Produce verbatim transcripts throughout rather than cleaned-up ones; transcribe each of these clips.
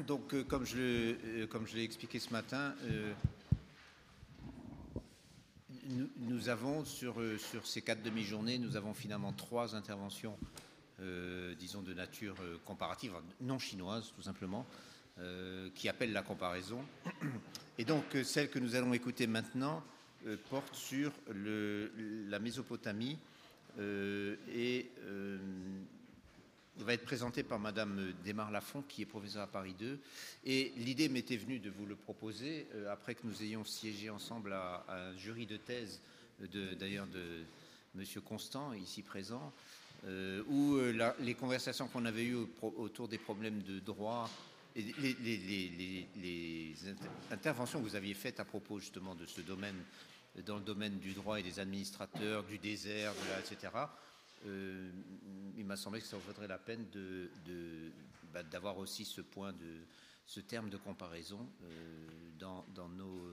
Donc, euh, comme je l'ai comme je l'ai expliqué ce matin, euh, nous, nous avons sur, euh, sur ces quatre demi-journées, nous avons finalement trois interventions, euh, disons de nature euh, comparative, non chinoise tout simplement, euh, qui appellent la comparaison. Et donc, euh, celle que nous allons écouter maintenant euh, porte sur le, la Mésopotamie euh, et euh, va être présenté par Madame Desmar-Lafont, qui est professeure à Paris deux. Et l'idée m'était venue de vous le proposer, euh, après que nous ayons siégé ensemble à, à un jury de thèse, de, d'ailleurs de Monsieur Constant, ici présent, euh, où euh, la, les conversations qu'on avait eues au, autour des problèmes de droit, et les, les, les, les, les interventions que vous aviez faites à propos justement de ce domaine, dans le domaine du droit et des administrateurs, du désert, de la, et cetera, Euh, il m'a semblé que ça vaudrait la peine de, de, bah, d'avoir aussi ce point de ce terme de comparaison euh, dans, dans, nos,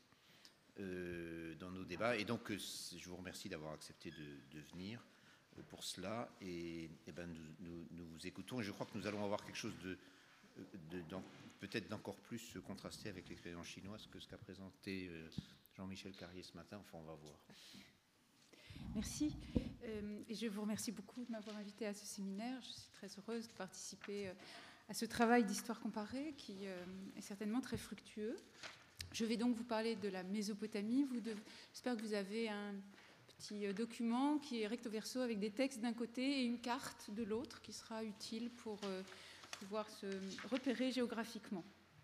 euh, dans nos débats. Et donc, euh, je vous remercie d'avoir accepté de, de venir pour cela. Et, et ben, nous, nous, nous vous écoutons. Et je crois que nous allons avoir quelque chose de, de, de peut-être d'encore plus contrasté avec l'expérience chinoise que ce qu'a présenté euh, Jean-Michel Carrier ce matin. Enfin, on va voir. Merci. Euh, et je vous remercie beaucoup de m'avoir invité à ce séminaire. Je suis très heureuse de participer à ce travail d'histoire comparée qui euh, est certainement très fructueux. Je vais donc vous parler de la Mésopotamie. Vous devez, j'espère que vous avez un petit document qui est recto verso avec des textes d'un côté et une carte de l'autre qui sera utile pour euh, pouvoir se repérer géographiquement.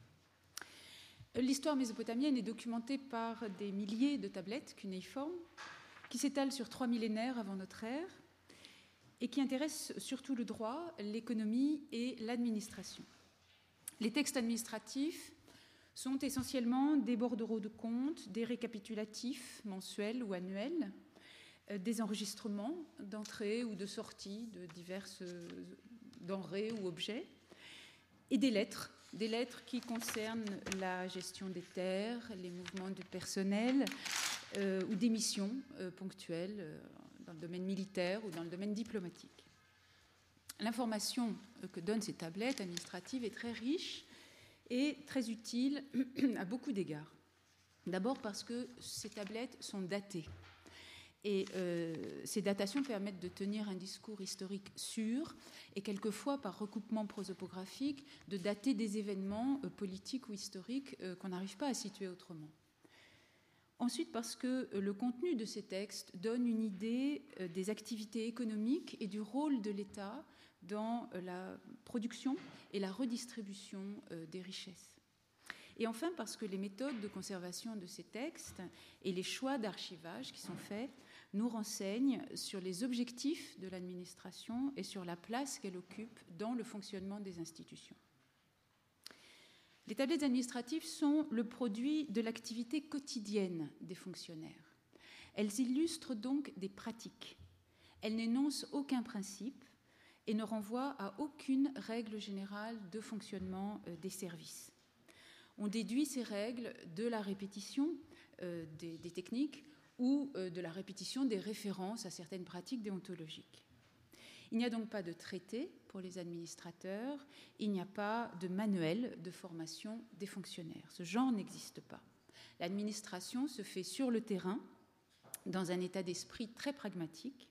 L'histoire mésopotamienne est documentée par des milliers de tablettes cunéiformes qui s'étale sur trois millénaires avant notre ère et qui intéresse surtout le droit, l'économie et l'administration. Les textes administratifs sont essentiellement des bordereaux de comptes, des récapitulatifs mensuels ou annuels, des enregistrements d'entrée ou de sortie de diverses denrées ou objets, et des lettres, des lettres qui concernent la gestion des terres, les mouvements du personnel, Euh, ou des missions euh, ponctuelles euh, dans le domaine militaire ou dans le domaine diplomatique. L'information euh, que donnent ces tablettes administratives est très riche et très utile à beaucoup d'égards. D'abord parce que ces tablettes sont datées. Et euh, ces datations permettent de tenir un discours historique sûr et quelquefois, par recoupement prosopographique, de dater des événements euh, politiques ou historiques euh, qu'on n'arrive pas à situer autrement. Ensuite, parce que le contenu de ces textes donne une idée des activités économiques et du rôle de l'État dans la production et la redistribution des richesses. Et enfin, parce que les méthodes de conservation de ces textes et les choix d'archivage qui sont faits nous renseignent sur les objectifs de l'administration et sur la place qu'elle occupe dans le fonctionnement des institutions. Les tablettes administratives sont le produit de l'activité quotidienne des fonctionnaires. Elles illustrent donc des pratiques. Elles n'énoncent aucun principe et ne renvoient à aucune règle générale de fonctionnement des services. On déduit ces règles de la répétition euh, des, des techniques ou euh, de la répétition des références à certaines pratiques déontologiques. Il n'y a donc pas de traité pour les administrateurs, il n'y a pas de manuel de formation des fonctionnaires. Ce genre n'existe pas. L'administration se fait sur le terrain, dans un état d'esprit très pragmatique,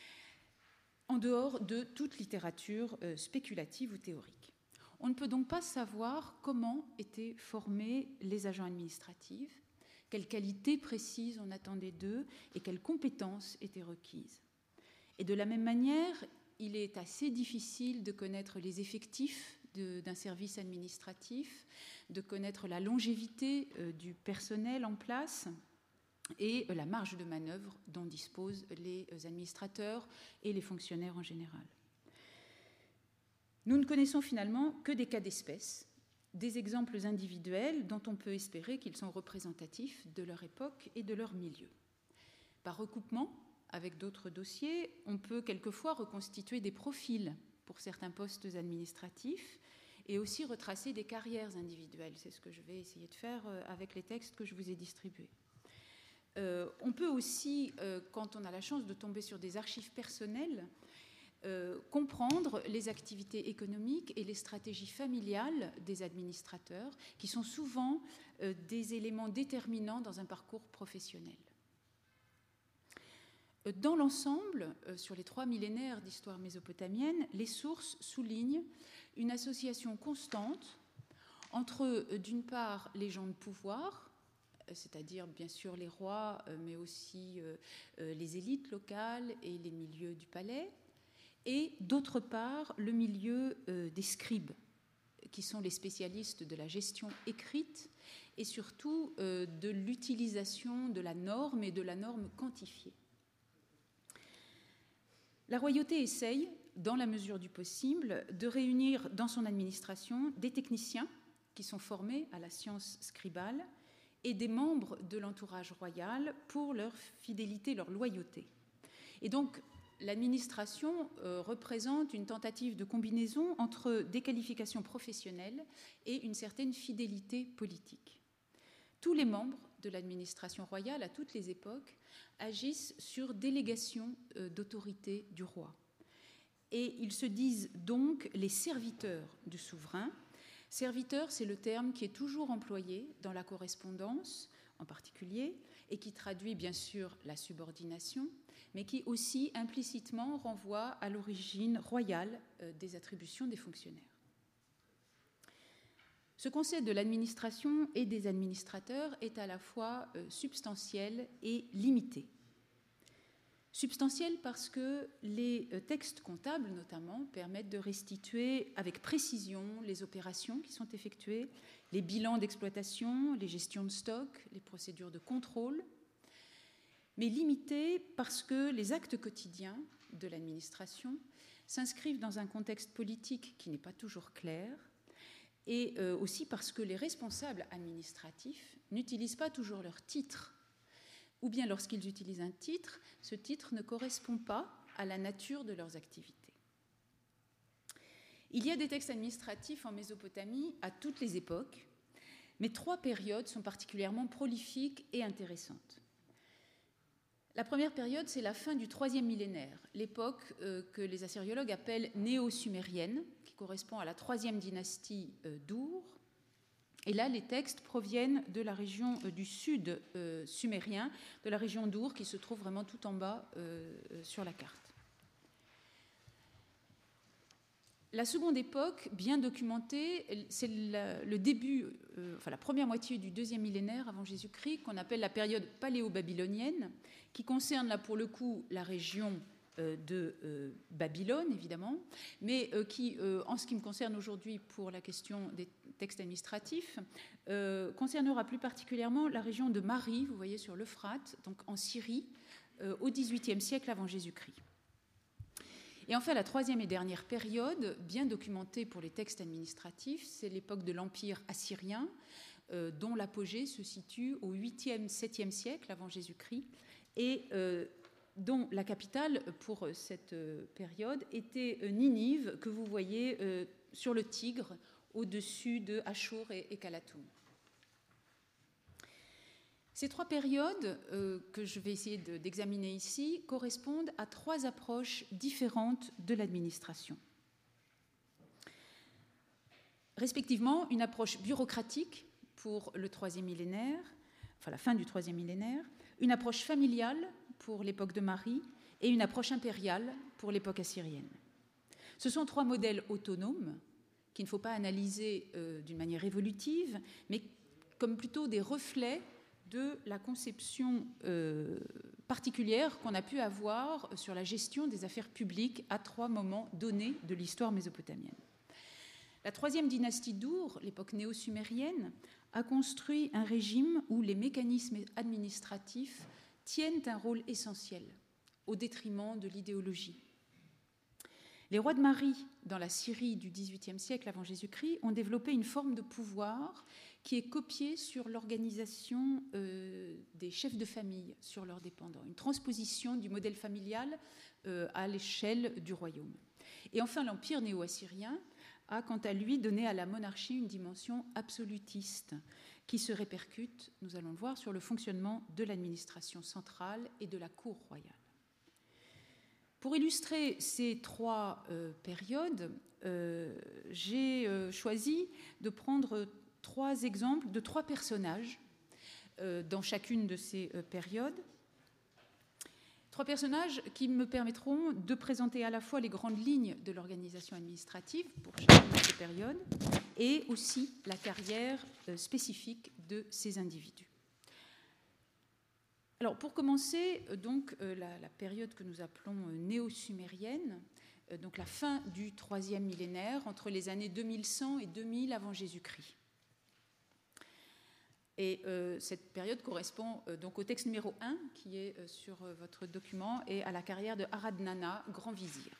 en dehors de toute littérature euh, spéculative ou théorique. On ne peut donc pas savoir comment étaient formés les agents administratifs, quelles qualités précises on attendait d'eux et quelles compétences étaient requises. Et de la même manière, il est assez difficile de connaître les effectifs de, d'un service administratif, de connaître la longévité euh, du personnel en place et euh, la marge de manœuvre dont disposent les administrateurs et les fonctionnaires en général. Nous ne connaissons finalement que des cas d'espèce, des exemples individuels dont on peut espérer qu'ils sont représentatifs de leur époque et de leur milieu. Par recoupement, avec d'autres dossiers, on peut quelquefois reconstituer des profils pour certains postes administratifs et aussi retracer des carrières individuelles. C'est ce que je vais essayer de faire avec les textes que je vous ai distribués. Euh, on peut aussi, euh, quand on a la chance de tomber sur des archives personnelles, euh, comprendre les activités économiques et les stratégies familiales des administrateurs, qui sont souvent euh, des éléments déterminants dans un parcours professionnel. Dans l'ensemble, euh, sur les trois millénaires d'histoire mésopotamienne, les sources soulignent une association constante entre, euh, d'une part, les gens de pouvoir, c'est-à-dire bien sûr les rois, mais aussi les élites locales et les milieux du palais, et d'autre part le milieu des scribes, qui sont les spécialistes de la gestion écrite et surtout de l'utilisation de la norme et de la norme quantifiée. La royauté essaye, dans la mesure du possible, de réunir dans son administration des techniciens qui sont formés à la science scribale et des membres de l'entourage royal pour leur fidélité, leur loyauté. Et donc, l'administration euh, représente une tentative de combinaison entre des qualifications professionnelles et une certaine fidélité politique. Tous les membres de l'administration royale, à toutes les époques, agissent sur délégation euh, d'autorité du roi. Et ils se disent donc les serviteurs du souverain. Serviteur, c'est le terme qui est toujours employé dans la correspondance, en particulier, et qui traduit bien sûr la subordination, mais qui aussi implicitement renvoie à l'origine royale euh, des attributions des fonctionnaires. Ce concept de l'administration et des administrateurs est à la fois euh, substantiel et limité. Substantiel parce que les textes comptables, notamment, permettent de restituer avec précision les opérations qui sont effectuées, les bilans d'exploitation, les gestions de stock, les procédures de contrôle, mais limité parce que les actes quotidiens de l'administration s'inscrivent dans un contexte politique qui n'est pas toujours clair, et aussi parce que les responsables administratifs n'utilisent pas toujours leur titre, ou bien lorsqu'ils utilisent un titre, ce titre ne correspond pas à la nature de leurs activités. Il y a des textes administratifs en Mésopotamie à toutes les époques, mais trois périodes sont particulièrement prolifiques et intéressantes. La première période, c'est la fin du troisième millénaire, l'époque euh, que les assyriologues appellent néo-sumérienne, qui correspond à la troisième dynastie euh, d'Ur. Et là, les textes proviennent de la région euh, du sud euh, sumérien, de la région d'Ur, qui se trouve vraiment tout en bas euh, sur la carte. La seconde époque, bien documentée, c'est la, le début, euh, enfin la première moitié du deuxième millénaire avant Jésus-Christ, qu'on appelle la période paléo-babylonienne, qui concerne là pour le coup la région euh, de euh, Babylone, évidemment, mais euh, qui, euh, en ce qui me concerne aujourd'hui pour la question des textes administratifs, euh, concernera plus particulièrement la région de Mari, vous voyez sur l'Euphrate, donc en Syrie, euh, au dix-huitième siècle avant Jésus-Christ. Et enfin, la troisième et dernière période, bien documentée pour les textes administratifs, c'est l'époque de l'Empire assyrien, euh, dont l'apogée se situe au huitième septième siècle avant Jésus-Christ, et euh, dont la capitale pour cette euh, période était euh, Ninive, que vous voyez euh, sur le Tigre, au-dessus de Achour et, et Calatoum. Ces trois périodes euh, que je vais essayer de, d'examiner ici correspondent à trois approches différentes de l'administration. Respectivement, une approche bureaucratique pour le troisième millénaire, enfin la fin du troisième millénaire, une approche familiale pour l'époque de Mari et une approche impériale pour l'époque assyrienne. Ce sont trois modèles autonomes qu'il ne faut pas analyser euh, d'une manière évolutive, mais comme plutôt des reflets de la conception euh, particulière qu'on a pu avoir sur la gestion des affaires publiques à trois moments donnés de l'histoire mésopotamienne. La troisième dynastie d'Ur, l'époque néo-sumérienne, a construit un régime où les mécanismes administratifs tiennent un rôle essentiel, au détriment de l'idéologie. Les rois de Mari, dans la Syrie du dix-huitième siècle avant Jésus-Christ, ont développé une forme de pouvoir qui est copiée sur l'organisation euh, des chefs de famille sur leurs dépendants, une transposition du modèle familial euh, à l'échelle du royaume. Et enfin, l'empire néo-assyrien a, quant à lui, donné à la monarchie une dimension absolutiste qui se répercute, nous allons le voir, sur le fonctionnement de l'administration centrale et de la cour royale. Pour illustrer ces trois euh, périodes, euh, j'ai euh, choisi de prendre trois exemples de trois personnages euh, dans chacune de ces euh, périodes. Trois personnages qui me permettront de présenter à la fois les grandes lignes de l'organisation administrative pour chacune de ces périodes et aussi la carrière spécifique de ces individus. Alors, pour commencer, donc, la, la période que nous appelons néo-sumérienne, donc la fin du troisième millénaire, entre les années deux mille cent et deux mille avant Jésus-Christ. Et euh, cette période correspond euh, donc au texte numéro un qui est euh, sur euh, votre document et à la carrière de Arad-Nana, grand vizir.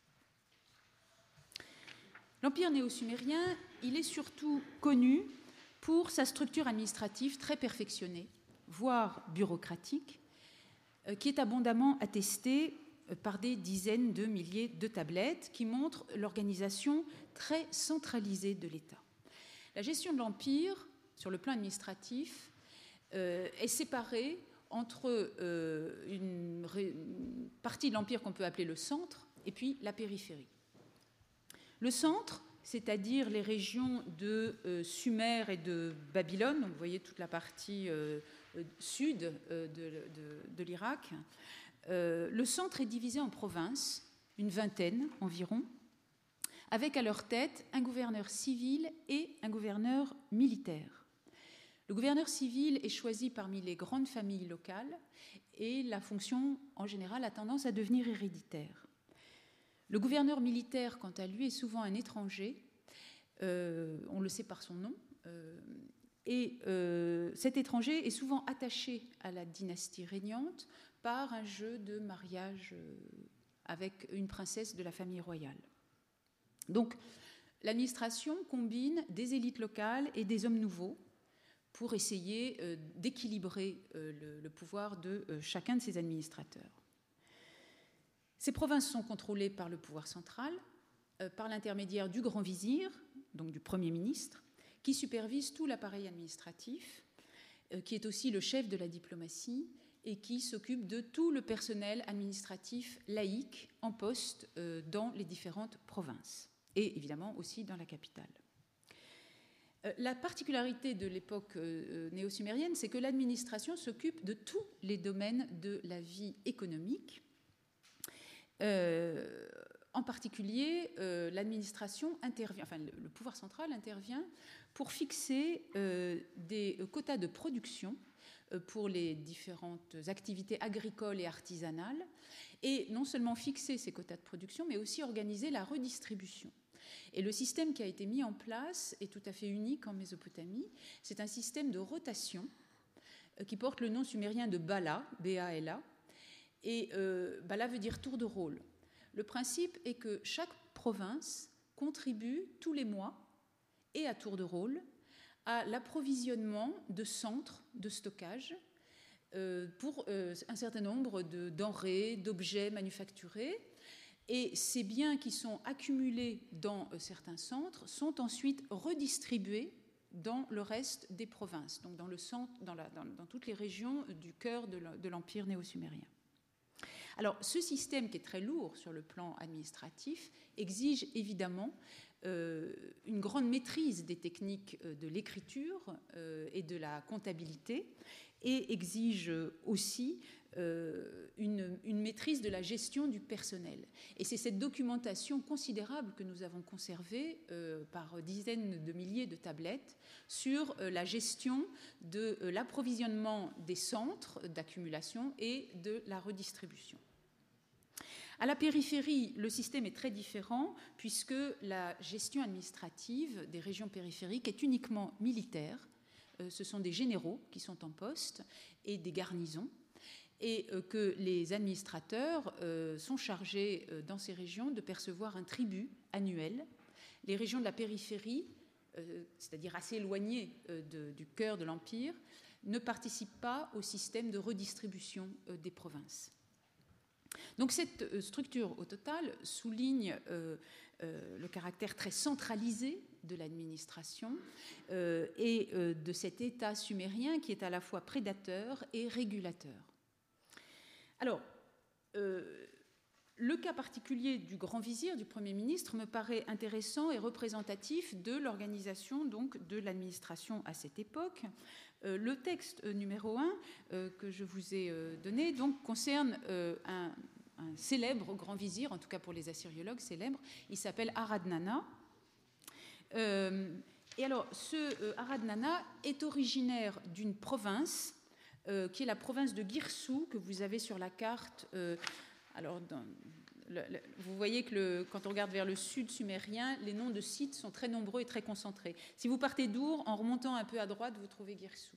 L'empire néo-sumérien, il est surtout connu pour sa structure administrative très perfectionnée, voire bureaucratique, euh, qui est abondamment attestée euh, par des dizaines de milliers de tablettes qui montrent l'organisation très centralisée de l'État. La gestion de l'empire, sur le plan administratif, euh, est séparée entre euh, une, une partie de l'empire qu'on peut appeler le centre et puis la périphérie. Le centre, c'est-à-dire les régions de euh, Sumer et de Babylone, donc vous voyez toute la partie euh, sud euh, de, de, de l'Irak, euh, le centre est divisé en provinces, une vingtaine environ, avec à leur tête un gouverneur civil et un gouverneur militaire. Le gouverneur civil est choisi parmi les grandes familles locales et la fonction, en général, a tendance à devenir héréditaire. Le gouverneur militaire, quant à lui, est souvent un étranger, euh, on le sait par son nom, euh, et euh, cet étranger est souvent attaché à la dynastie régnante par un jeu de mariage avec une princesse de la famille royale. Donc, l'administration combine des élites locales et des hommes nouveaux pour essayer euh, d'équilibrer euh, le, le pouvoir de euh, chacun de ces administrateurs. Ces provinces sont contrôlées par le pouvoir central, euh, par l'intermédiaire du grand vizir, donc du Premier ministre, qui supervise tout l'appareil administratif, euh, qui est aussi le chef de la diplomatie et qui s'occupe de tout le personnel administratif laïque en poste euh, dans les différentes provinces, et évidemment aussi dans la capitale. La particularité de l'époque néo-sumérienne, c'est que l'administration s'occupe de tous les domaines de la vie économique. Euh, en particulier, euh, l'administration intervient, enfin le, le pouvoir central intervient pour fixer euh, des quotas de production euh, pour les différentes activités agricoles et artisanales, et non seulement fixer ces quotas de production, mais aussi organiser la redistribution. Et le système qui a été mis en place est tout à fait unique en Mésopotamie. C'est un système de rotation qui porte le nom sumérien de Bala, B A L A. Et euh, Bala veut dire tour de rôle. Le principe est que chaque province contribue tous les mois et à tour de rôle à l'approvisionnement de centres de stockage euh, pour euh, un certain nombre de denrées, d'objets manufacturés. Et ces biens qui sont accumulés dans certains centres sont ensuite redistribués dans le reste des provinces, donc dans, le centre, dans, la, dans, dans toutes les régions du cœur de l'empire néo-sumérien. Alors, ce système qui est très lourd sur le plan administratif exige évidemment euh, une grande maîtrise des techniques de l'écriture euh, et de la comptabilité, et exige aussi euh, une, une maîtrise de la gestion du personnel. Et c'est cette documentation considérable que nous avons conservée euh, par dizaines de milliers de tablettes sur euh, la gestion de euh, l'approvisionnement des centres d'accumulation et de la redistribution. À la périphérie, le système est très différent puisque la gestion administrative des régions périphériques est uniquement militaire. Ce sont des généraux qui sont en poste et des garnisons, et que les administrateurs sont chargés dans ces régions de percevoir un tribut annuel. Les régions de la périphérie, c'est-à-dire assez éloignées de, du cœur de l'Empire, ne participent pas au système de redistribution des provinces. Donc cette structure au total souligne euh, euh, le caractère très centralisé de l'administration euh, et euh, de cet État sumérien qui est à la fois prédateur et régulateur. Alors, euh, Le cas particulier du grand vizir, du Premier ministre, me paraît intéressant et représentatif de l'organisation donc de l'administration à cette époque. Euh, le texte numéro un euh, que je vous ai euh, donné donc, concerne euh, un, un célèbre grand vizir, en tout cas pour les assyriologues célèbres. Il s'appelle Arad-Nana. Euh, et alors, ce euh, Arad-Nana est originaire d'une province euh, qui est la province de Guirsou, que vous avez sur la carte. Euh, alors, dans, le, le, vous voyez que le, quand on regarde vers le sud sumérien, les noms de sites sont très nombreux et très concentrés. Si vous partez d'Our, en remontant un peu à droite, vous trouvez Guirsou.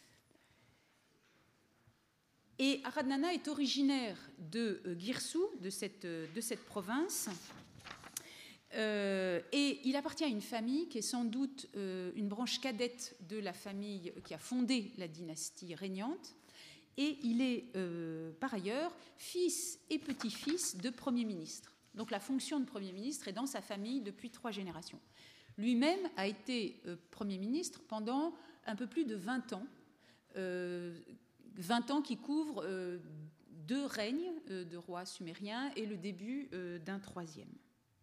Et Arad-Nana est originaire de euh, Guirsou, de cette, euh, de cette province. Euh, et il appartient à une famille qui est sans doute euh, une branche cadette de la famille qui a fondé la dynastie régnante. Et il est, euh, par ailleurs, fils et petit-fils de Premier ministre. Donc la fonction de Premier ministre est dans sa famille depuis trois générations. Lui-même a été euh, Premier ministre pendant un peu plus de vingt ans, euh, vingt ans qui couvrent euh, deux règnes euh, de rois sumériens et le début euh, d'un troisième.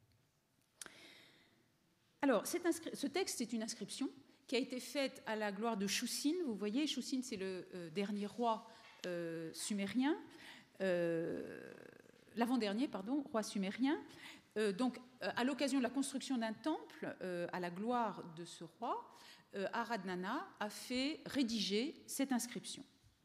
Alors, cette inscri- ce texte est une inscription qui a été faite à la gloire de Shushin. Vous voyez, Shushin, c'est le euh, dernier roi euh, sumérien, euh, l'avant-dernier, pardon, roi sumérien. Euh, donc, euh, à l'occasion de la construction d'un temple euh, à la gloire de ce roi, euh, Arad-Nana a fait rédiger cette inscription.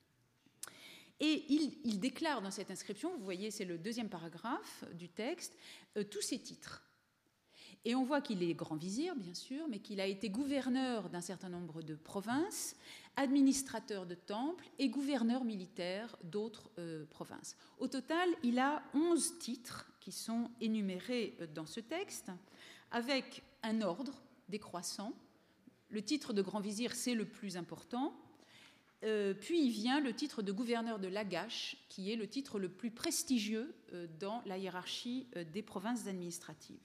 Et il, il déclare dans cette inscription, vous voyez, c'est le deuxième paragraphe du texte, euh, tous ses titres. Et on voit qu'il est grand vizir, bien sûr, mais qu'il a été gouverneur d'un certain nombre de provinces, administrateur de temples et gouverneur militaire d'autres euh, provinces. Au total, il a onze titres qui sont énumérés dans ce texte, avec un ordre décroissant. Le titre de grand vizir, c'est le plus important. Euh, puis il vient le titre de gouverneur de Lagash, qui est le titre le plus prestigieux euh, dans la hiérarchie euh, des provinces administratives.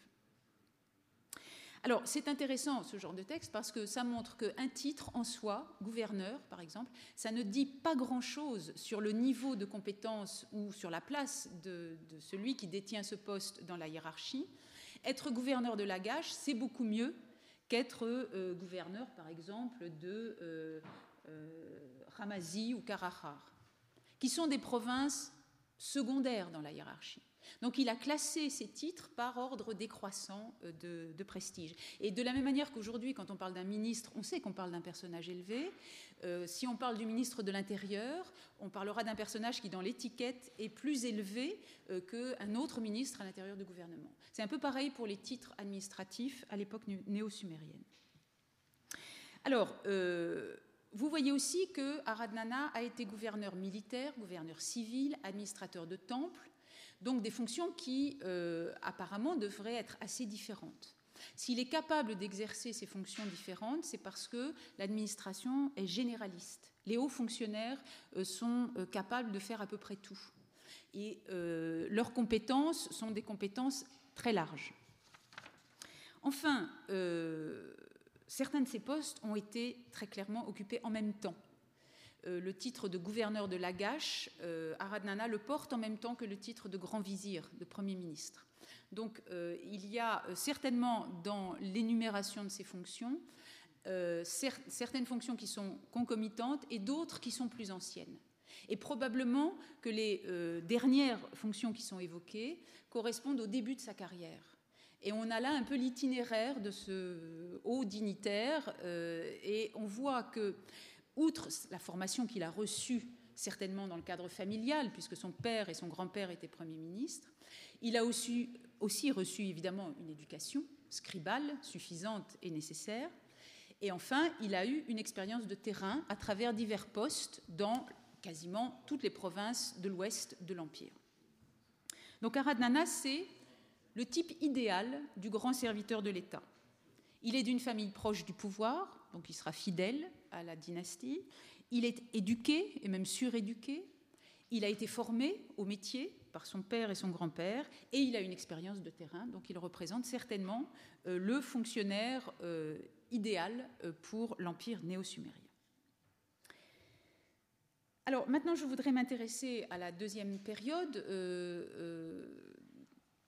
Alors, c'est intéressant, ce genre de texte, parce que ça montre qu'un titre en soi, gouverneur par exemple, ça ne dit pas grand-chose sur le niveau de compétence ou sur la place de, de celui qui détient ce poste dans la hiérarchie. Être gouverneur de Lagash, c'est beaucoup mieux qu'être euh, gouverneur, par exemple, de euh, euh, Ramazi ou Karahar, qui sont des provinces secondaires dans la hiérarchie. Donc il a classé ces titres par ordre décroissant de, de prestige. Et de la même manière qu'aujourd'hui, quand on parle d'un ministre, on sait qu'on parle d'un personnage élevé. Euh, si on parle du ministre de l'Intérieur, on parlera d'un personnage qui, dans l'étiquette, est plus élevé euh, qu'un autre ministre à l'intérieur du gouvernement. C'est un peu pareil pour les titres administratifs à l'époque néo-sumérienne. Alors, euh, vous voyez aussi que Arad-Nana a été gouverneur militaire, gouverneur civil, administrateur de temples, donc des fonctions qui, euh, apparemment, devraient être assez différentes. S'il est capable d'exercer ces fonctions différentes, c'est parce que l'administration est généraliste. Les hauts fonctionnaires euh, sont euh, capables de faire à peu près tout. Et euh, leurs compétences sont des compétences très larges. Enfin, euh, certains de ces postes ont été très clairement occupés en même temps. Euh, le titre de gouverneur de Lagash, euh, Arad-Nana le porte en même temps que le titre de grand vizir, de Premier ministre. Donc euh, il y a euh, certainement dans l'énumération de ces fonctions euh, cer- certaines fonctions qui sont concomitantes et d'autres qui sont plus anciennes. Et probablement que les euh, dernières fonctions qui sont évoquées correspondent au début de sa carrière. Et on a là un peu l'itinéraire de ce haut dignitaire euh, et on voit que, outre la formation qu'il a reçue certainement dans le cadre familial, puisque son père et son grand-père étaient premiers ministres, il a aussi, aussi reçu évidemment une éducation scribale suffisante et nécessaire. Et enfin, il a eu une expérience de terrain à travers divers postes dans quasiment toutes les provinces de l'ouest de l'Empire. Donc Arad-Nana, c'est le type idéal du grand serviteur de l'État. Il est d'une famille proche du pouvoir, donc il sera fidèle à la dynastie. Il est éduqué, et même suréduqué. Il a été formé au métier par son père et son grand-père, et il a une expérience de terrain, donc il représente certainement euh, le fonctionnaire euh, idéal euh, pour l'Empire néo-sumérien. Alors maintenant, je voudrais m'intéresser à la deuxième période, euh, euh,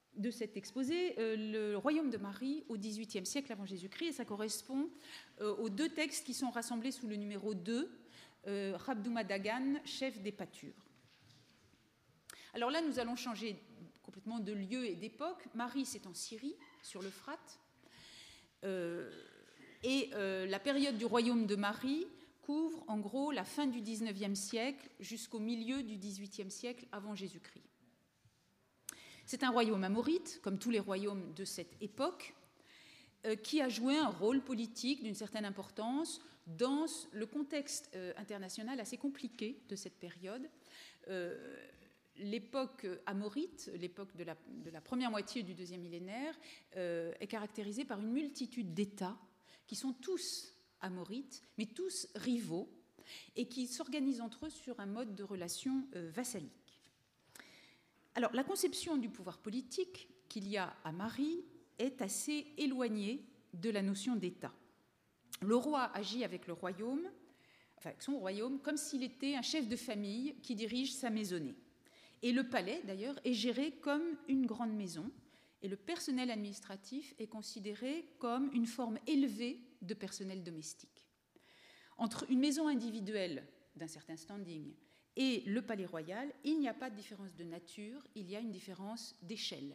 de cet exposé euh, le royaume de Marie au dix-huitième siècle avant Jésus-Christ, et ça correspond euh, aux deux textes qui sont rassemblés sous le numéro deux, euh, Rabdouma Dagan, chef des pâtures. Alors là, nous allons changer complètement de lieu et d'époque. Marie, c'est en Syrie, sur l'Euphrate, euh, et euh, la période du royaume de Marie couvre en gros la fin du dix-neuvième siècle jusqu'au milieu du dix-huitième siècle avant Jésus-Christ. C'est un royaume amorite, comme tous les royaumes de cette époque, euh, qui a joué un rôle politique d'une certaine importance dans le contexte euh, international assez compliqué de cette période. Euh, l'époque amorite, l'époque de la, de la première moitié du deuxième millénaire, euh, est caractérisée par une multitude d'États qui sont tous amorites, mais tous rivaux, et qui s'organisent entre eux sur un mode de relation euh, vassalique. Alors, la conception du pouvoir politique qu'il y a à Marie est assez éloignée de la notion d'État. Le roi agit avec le royaume, enfin avec son royaume, comme s'il était un chef de famille qui dirige sa maisonnée. Et le palais, d'ailleurs, est géré comme une grande maison, et le personnel administratif est considéré comme une forme élevée de personnel domestique. Entre une maison individuelle d'un certain standing et le palais royal, il n'y a pas de différence de nature, il y a une différence d'échelle.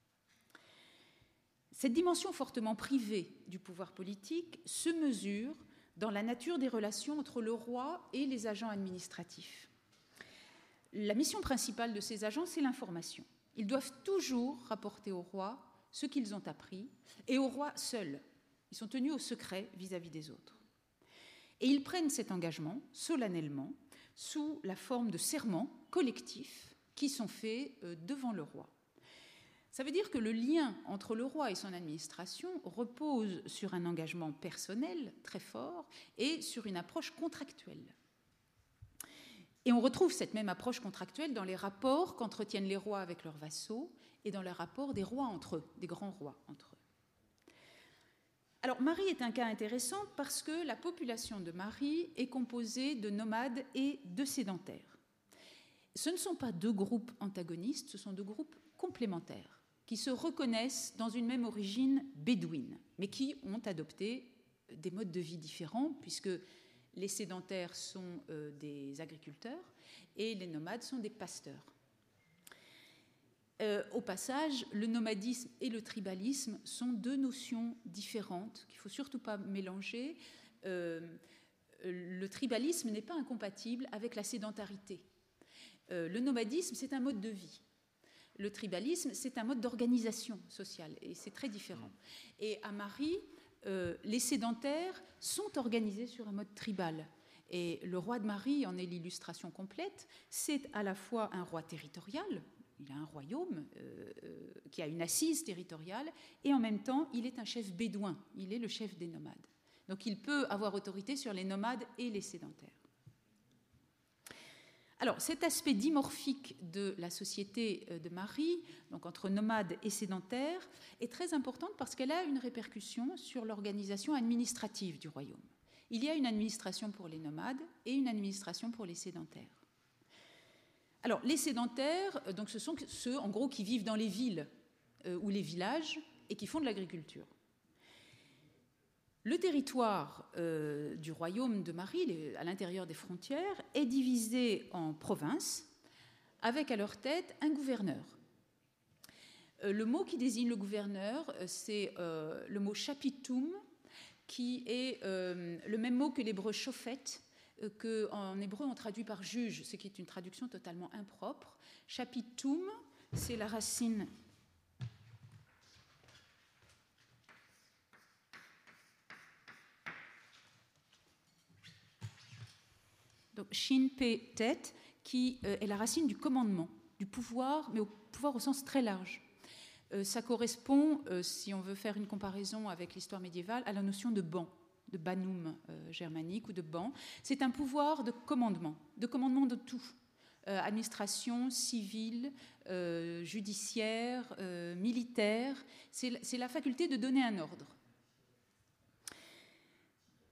Cette dimension fortement privée du pouvoir politique se mesure dans la nature des relations entre le roi et les agents administratifs. La mission principale de ces agents, c'est l'information. Ils doivent toujours rapporter au roi ce qu'ils ont appris, et au roi seul. Ils sont tenus au secret vis-à-vis des autres. Et ils prennent cet engagement solennellement sous la forme de serments collectifs qui sont faits devant le roi. Ça veut dire que le lien entre le roi et son administration repose sur un engagement personnel très fort et sur une approche contractuelle. Et on retrouve cette même approche contractuelle dans les rapports qu'entretiennent les rois avec leurs vassaux et dans les rapports des rois entre eux, des grands rois entre eux. Alors, Marie est un cas intéressant parce que la population de Marie est composée de nomades et de sédentaires. Ce ne sont pas deux groupes antagonistes, ce sont deux groupes complémentaires qui se reconnaissent dans une même origine bédouine, mais qui ont adopté des modes de vie différents, puisque les sédentaires sont euh, des agriculteurs et les nomades sont des pasteurs. Euh, au passage, le nomadisme et le tribalisme sont deux notions différentes qu'il ne faut surtout pas mélanger. Euh, le tribalisme n'est pas incompatible avec la sédentarité. Euh, le nomadisme, c'est un mode de vie. Le tribalisme, c'est un mode d'organisation sociale, et c'est très différent. Et à Marie, euh, les sédentaires sont organisés sur un mode tribal. Et le roi de Marie en est l'illustration complète. C'est à la fois un roi territorial, il a un royaume euh, euh, qui a une assise territoriale, et en même temps, il est un chef bédouin, il est le chef des nomades. Donc il peut avoir autorité sur les nomades et les sédentaires. Alors, cet aspect dimorphique de la société de Marie, donc entre nomades et sédentaires, est très importante parce qu'elle a une répercussion sur l'organisation administrative du royaume. Il y a une administration pour les nomades et une administration pour les sédentaires. Alors, les sédentaires, donc, ce sont ceux, en gros, qui vivent dans les villes euh, ou les villages et qui font de l'agriculture. Le territoire euh, du royaume de Marie, les, à l'intérieur des frontières, est divisé en provinces, avec à leur tête un gouverneur. Euh, le mot qui désigne le gouverneur, c'est euh, le mot chapitum, qui est euh, le même mot que l'hébreu shofet, euh, qu'en hébreu on traduit par juge, ce qui est une traduction totalement impropre. Chapitum, c'est la racine donc shin pe tet, qui euh, est la racine du commandement, du pouvoir, mais au pouvoir au sens très large. Euh, ça correspond, euh, si on veut faire une comparaison avec l'histoire médiévale, à la notion de ban, de banum euh, germanique ou de ban. C'est un pouvoir de commandement, de commandement de tout. Euh, administration, civile, euh, judiciaire, euh, militaire. C'est, c'est la faculté de donner un ordre.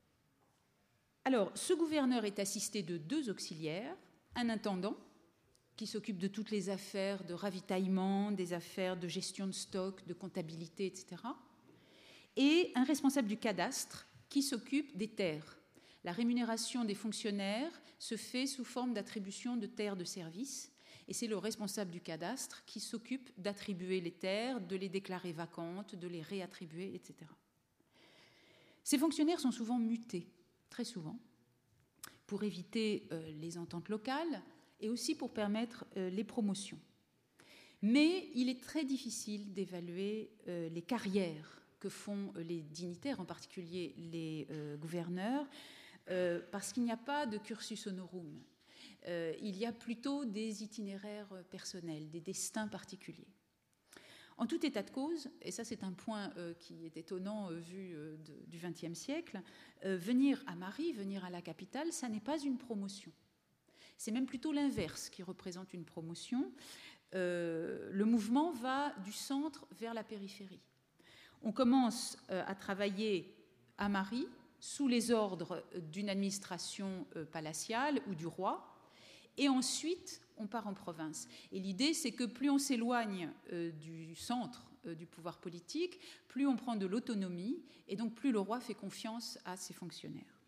Alors, ce gouverneur est assisté de deux auxiliaires, un intendant qui s'occupe de toutes les affaires de ravitaillement, des affaires de gestion de stock, de comptabilité, et cetera. Et un responsable du cadastre qui s'occupe des terres. La rémunération des fonctionnaires se fait sous forme d'attribution de terres de service, et c'est le responsable du cadastre qui s'occupe d'attribuer les terres, de les déclarer vacantes, de les réattribuer, et cetera. Ces fonctionnaires sont souvent mutés, très souvent, pour éviter euh, les ententes locales et aussi pour permettre euh, les promotions. Mais il est très difficile d'évaluer euh, les carrières que font euh, les dignitaires, en particulier les euh, gouverneurs, euh, parce qu'il n'y a pas de cursus honorum. Euh, il y a plutôt des itinéraires personnels, des destins particuliers. En tout état de cause, et ça c'est un point euh, qui est étonnant euh, vu euh, de, du vingtième siècle, euh, venir à Mari, venir à la capitale, ça n'est pas une promotion. C'est même plutôt l'inverse qui représente une promotion. Euh, le mouvement va du centre vers la périphérie. On commence euh, à travailler à Mari sous les ordres d'une administration euh, palatiale ou du roi, et ensuite on part en province. Et l'idée, c'est que plus on s'éloigne euh, du centre euh, du pouvoir politique, plus on prend de l'autonomie, et donc plus le roi fait confiance à ses fonctionnaires.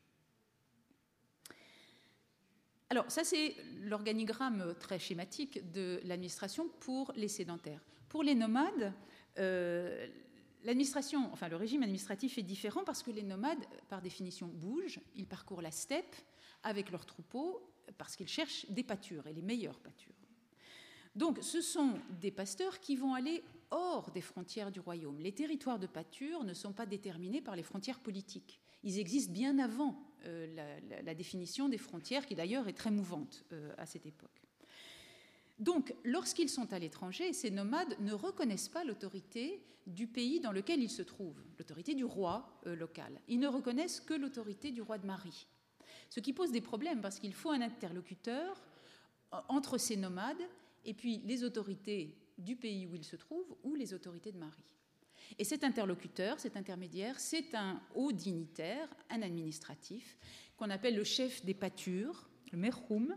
Alors, ça, c'est l'organigramme très schématique de l'administration pour les sédentaires. Pour les nomades, euh, l'administration, enfin, le régime administratif est différent parce que les nomades, par définition, bougent, ils parcourent la steppe avec leurs troupeaux, parce qu'ils cherchent des pâtures, et les meilleures pâtures. Donc, ce sont des pasteurs qui vont aller hors des frontières du royaume. Les territoires de pâture ne sont pas déterminés par les frontières politiques. Ils existent bien avant euh, la, la, la définition des frontières, qui d'ailleurs est très mouvante euh, à cette époque. Donc, lorsqu'ils sont à l'étranger, ces nomades ne reconnaissent pas l'autorité du pays dans lequel ils se trouvent, l'autorité du roi euh, local. Ils ne reconnaissent que l'autorité du roi de Mari. Ce qui pose des problèmes parce qu'il faut un interlocuteur entre ces nomades et puis les autorités du pays où ils se trouvent ou les autorités de Mari. Et cet interlocuteur, cet intermédiaire, c'est un haut dignitaire, un administratif, qu'on appelle le chef des pâtures, le merhoum,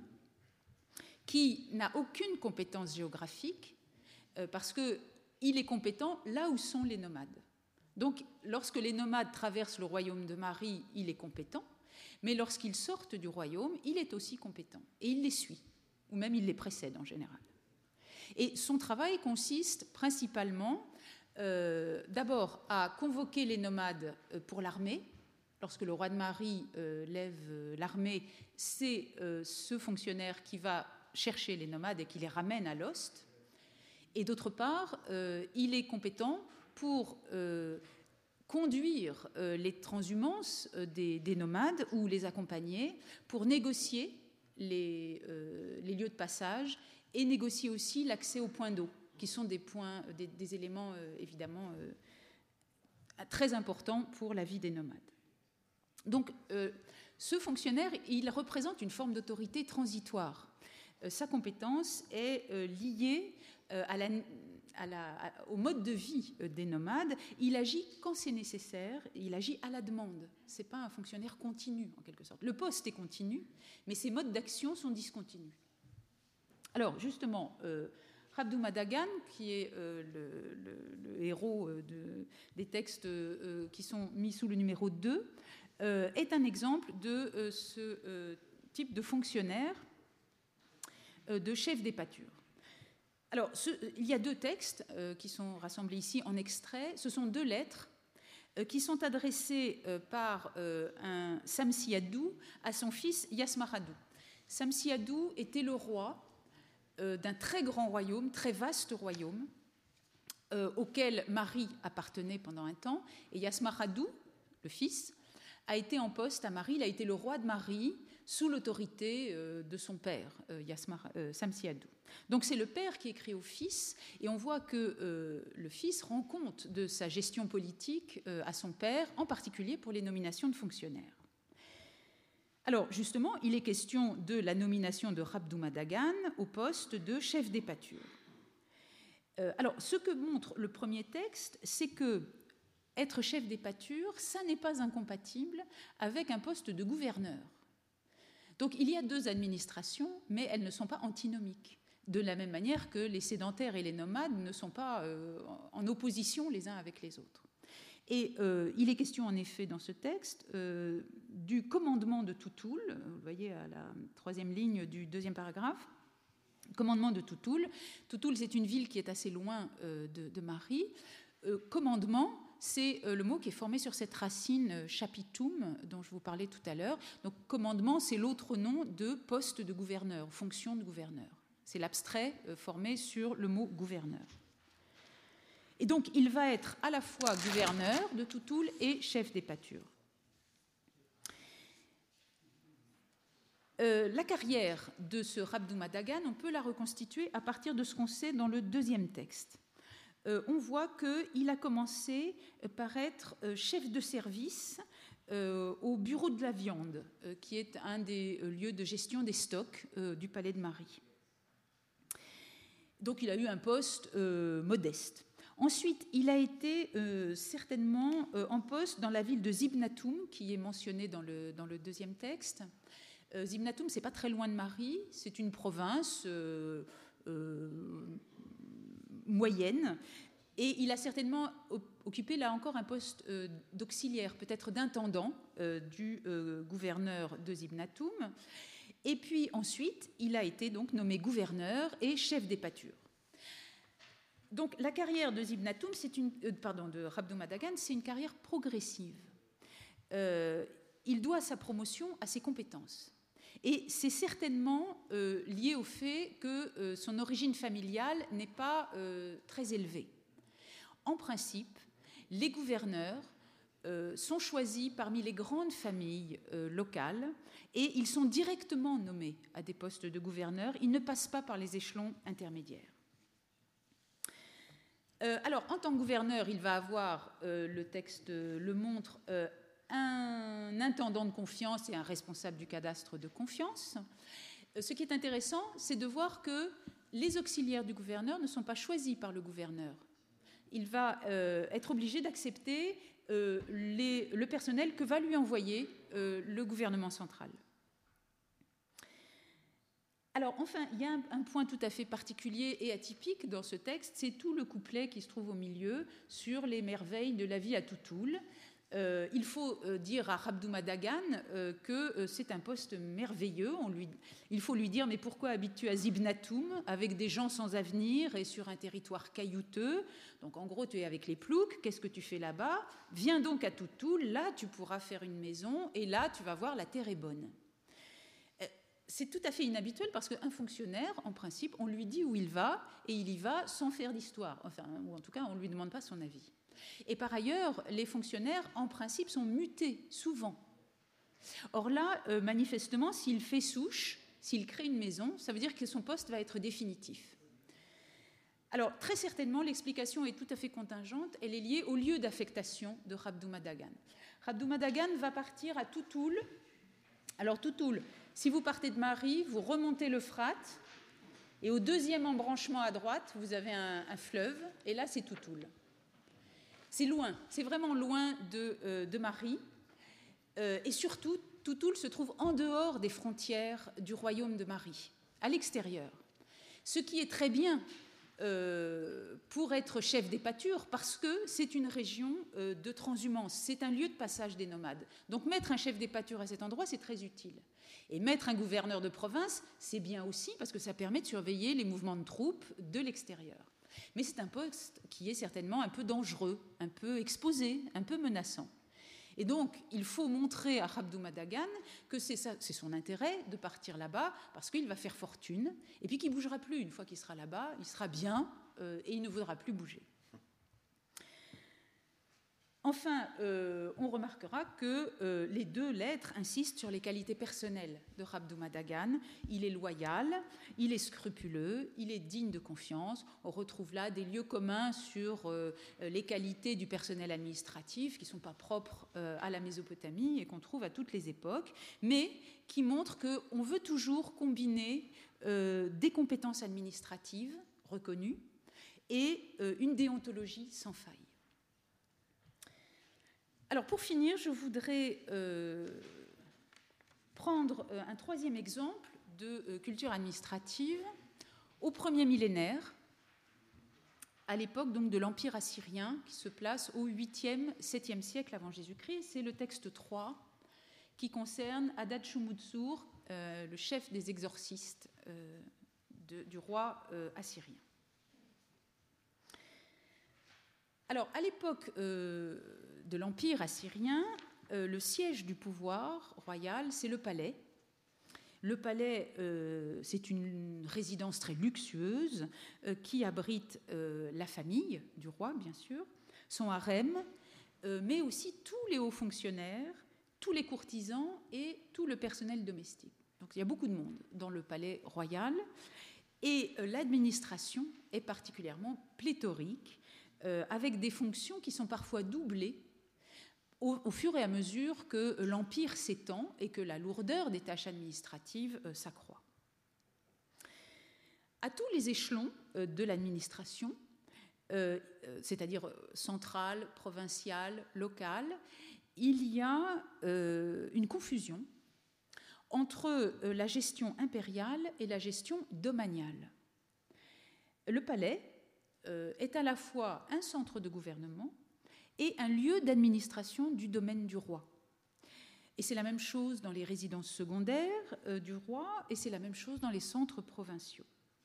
qui n'a aucune compétence géographique euh, parce qu'il est compétent là où sont les nomades. Donc, lorsque les nomades traversent le royaume de Mari, il est compétent. Mais lorsqu'ils sortent du royaume, il est aussi compétent. Et il les suit, ou même il les précède en général. Et son travail consiste principalement, euh, d'abord, à convoquer les nomades pour l'armée. Lorsque le roi de Mari euh, lève euh, l'armée, c'est euh, ce fonctionnaire qui va chercher les nomades et qui les ramène à l'ost. Et d'autre part, euh, il est compétent pour... Euh, conduire euh, les transhumances euh, des, des nomades ou les accompagner pour négocier les, euh, les lieux de passage et négocier aussi l'accès aux points d'eau, qui sont des, points, des, des éléments euh, évidemment euh, très importants pour la vie des nomades. Donc, euh, ce fonctionnaire, il représente une forme d'autorité transitoire. Euh, sa compétence est euh, liée euh, à la... À la, à, au mode de vie des nomades. Il agit quand c'est nécessaire, il agit à la demande. Ce n'est pas un fonctionnaire continu, en quelque sorte. Le poste est continu, mais ses modes d'action sont discontinus. Alors, justement, euh, Rabdou Madagan, qui est euh, le, le, le héros de, des textes euh, qui sont mis sous le numéro deux, euh, est un exemple de euh, ce euh, type de fonctionnaire, euh, de chef des pâtures. Alors, ce, il y a deux textes euh, qui sont rassemblés ici en extrait. Ce sont deux lettres euh, qui sont adressées euh, par euh, un Samsiadou à son fils Yasmaradou. Samsiadou était le roi euh, d'un très grand royaume, très vaste royaume, euh, auquel Mari appartenait pendant un temps. Et Yasmaradou, le fils, a été en poste à Mari. Il a été le roi de Mari sous l'autorité euh, de son père, euh, Yasmar, euh, Samsiadou. Donc c'est le père qui écrit au fils, et on voit que euh, le fils rend compte de sa gestion politique euh, à son père, en particulier pour les nominations de fonctionnaires. Alors justement, il est question de la nomination de Rabdou Madagan au poste de chef des pâtures. Euh, alors ce que montre le premier texte, c'est que être chef des pâtures, ça n'est pas incompatible avec un poste de gouverneur. Donc il y a deux administrations, mais elles ne sont pas antinomiques. de la même manière que les sédentaires et les nomades ne sont pas euh, en opposition les uns avec les autres. Et euh, il est question en effet dans ce texte euh, du commandement de Toutoul, vous le voyez à la troisième ligne du deuxième paragraphe, commandement de Toutoul. Toutoul, c'est une ville qui est assez loin euh, de, de Mari. Euh, commandement, c'est euh, le mot qui est formé sur cette racine euh, chapitum dont je vous parlais tout à l'heure. Donc commandement, c'est l'autre nom de poste de gouverneur, fonction de gouverneur. C'est l'abstrait euh, formé sur le mot gouverneur. Et donc, il va être à la fois gouverneur de Toutoul et chef des pâtures. Euh, la carrière de ce Rabdou Madagan, on peut la reconstituer à partir de ce qu'on sait dans le deuxième texte. Euh, on voit qu'il a commencé par être euh, chef de service euh, au bureau de la viande, euh, qui est un des euh, lieux de gestion des stocks euh, du palais de Mari. Donc, il a eu un poste euh, modeste. Ensuite, il a été euh, certainement euh, en poste dans la ville de Zibnatoum, qui est mentionnée dans le, dans le deuxième texte. Euh, Zibnatoum, ce n'est pas très loin de Mari, c'est une province euh, euh, moyenne, et il a certainement occupé là encore un poste euh, d'auxiliaire, peut-être d'intendant euh, du euh, gouverneur de Zibnatoum. Et puis ensuite, il a été donc nommé gouverneur et chef des pâtures. Donc, la carrière de Zibnatoum, c'est une, euh, pardon, de Rabdou Madagan, c'est une carrière progressive. Euh, il doit sa promotion à ses compétences. Et c'est certainement euh, lié au fait que euh, son origine familiale n'est pas euh, très élevée. En principe, les gouverneurs euh, sont choisis parmi les grandes familles euh, locales et ils sont directement nommés à des postes de gouverneurs. Ils ne passent pas par les échelons intermédiaires. Euh, alors, en tant que gouverneur, il va avoir, euh, le texte le montre, euh, un intendant de confiance et un responsable du cadastre de confiance. Euh, ce qui est intéressant, c'est de voir que les auxiliaires du gouverneur ne sont pas choisis par le gouverneur. Il va euh, être obligé d'accepter euh, les, le personnel que va lui envoyer euh, le gouvernement central. Alors, enfin, il y a un, un point tout à fait particulier et atypique dans ce texte, c'est tout le couplet qui se trouve au milieu sur les merveilles de la vie à Toutoul. Euh, il faut euh, dire à Rabdou Madagan euh, que euh, c'est un poste merveilleux. On lui, il faut lui dire, mais pourquoi habites-tu à Zibnatoum avec des gens sans avenir et sur un territoire caillouteux? Donc, en gros, tu es avec les ploucs, qu'est-ce que tu fais là-bas? Viens donc à Toutoul, là, tu pourras faire une maison et là, tu vas voir, la terre est bonne. C'est tout à fait inhabituel parce qu'un fonctionnaire, en principe, on lui dit où il va et il y va sans faire d'histoire. Enfin, ou en tout cas, on ne lui demande pas son avis. Et par ailleurs, les fonctionnaires, en principe, sont mutés, souvent. Or là, euh, manifestement, s'il fait souche, s'il crée une maison, ça veut dire que son poste va être définitif. Alors, très certainement, l'explication est tout à fait contingente. Elle est liée au lieu d'affectation de Rabdou Madagan. Rabdou Madagan va partir à Toutoul. Alors, Toutoul, si vous partez de Mari, vous remontez l'Euphrate, et au deuxième embranchement à droite, vous avez un, un fleuve, et là, c'est Toutoul. C'est loin, c'est vraiment loin de, euh, de Mari, euh, et surtout, Toutoul se trouve en dehors des frontières du royaume de Mari, à l'extérieur. Ce qui est très bien euh, pour être chef des pâtures, parce que c'est une région euh, de transhumance, c'est un lieu de passage des nomades. Donc mettre un chef des pâtures à cet endroit, c'est très utile. Et mettre un gouverneur de province, c'est bien aussi, parce que ça permet de surveiller les mouvements de troupes de l'extérieur. Mais c'est un poste qui est certainement un peu dangereux, un peu exposé, un peu menaçant. Et donc, il faut montrer à Rabdou Madagan que c'est, ça, c'est son intérêt de partir là-bas, parce qu'il va faire fortune, et puis qu'il ne bougera plus. Une fois qu'il sera là-bas, il sera bien, euh, et il ne voudra plus bouger. Enfin, euh, on remarquera que euh, les deux lettres insistent sur les qualités personnelles de Rabdou Madagan. Il est loyal, il est scrupuleux, il est digne de confiance. On retrouve là des lieux communs sur euh, les qualités du personnel administratif qui ne sont pas propres euh, à la Mésopotamie et qu'on trouve à toutes les époques, mais qui montrent qu'on veut toujours combiner euh, des compétences administratives reconnues et euh, une déontologie sans faille. Alors, pour finir, je voudrais euh, prendre euh, un troisième exemple de euh, culture administrative au premier millénaire, à l'époque donc de l'Empire assyrien, qui se place au huitième, septième siècle avant Jésus-Christ. C'est le texte trois qui concerne Hadad Shumutsur, euh, le chef des exorcistes euh, de, du roi euh, assyrien. Alors, à l'époque euh, de l'Empire assyrien, euh, le siège du pouvoir royal, c'est le palais. Le palais, euh, c'est une résidence très luxueuse euh, qui abrite euh, la famille du roi, bien sûr, son harem, euh, mais aussi tous les hauts fonctionnaires, tous les courtisans et tout le personnel domestique. Donc il y a beaucoup de monde dans le palais royal et euh, l'administration est particulièrement pléthorique, euh, avec des fonctions qui sont parfois doublées Au, au fur et à mesure que l'Empire s'étend et que la lourdeur des tâches administratives euh, s'accroît. À tous les échelons euh, de l'administration, euh, c'est-à-dire centrale, provinciale, locale, il y a euh, une confusion entre euh, la gestion impériale et la gestion domaniale. Le palais euh, est à la fois un centre de gouvernement et un lieu d'administration du domaine du roi. Et c'est la même chose dans les résidences secondaires euh, du roi, et c'est la même chose dans les centres provinciaux.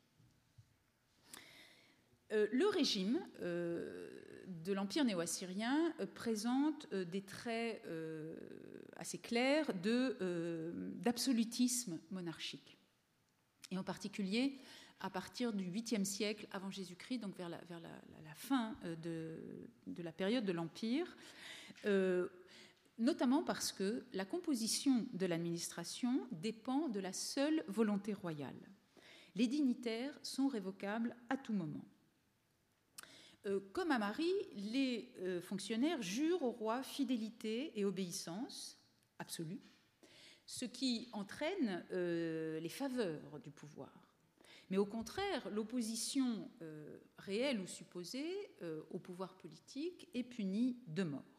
Euh, le régime euh, de l'Empire néo-assyrien euh, présente euh, des traits euh, assez clairs de, euh, d'absolutisme monarchique, et en particulier à partir du huitième siècle avant Jésus-Christ, donc vers la, vers la, la, la fin de, de la période de l'Empire, euh, notamment parce que la composition de l'administration dépend de la seule volonté royale. Les dignitaires sont révocables à tout moment. Euh, comme à Marie, les euh, fonctionnaires jurent au roi fidélité et obéissance absolue, ce qui entraîne euh, les faveurs du pouvoir. Mais au contraire, l'opposition euh, réelle ou supposée euh, au pouvoir politique est punie de mort.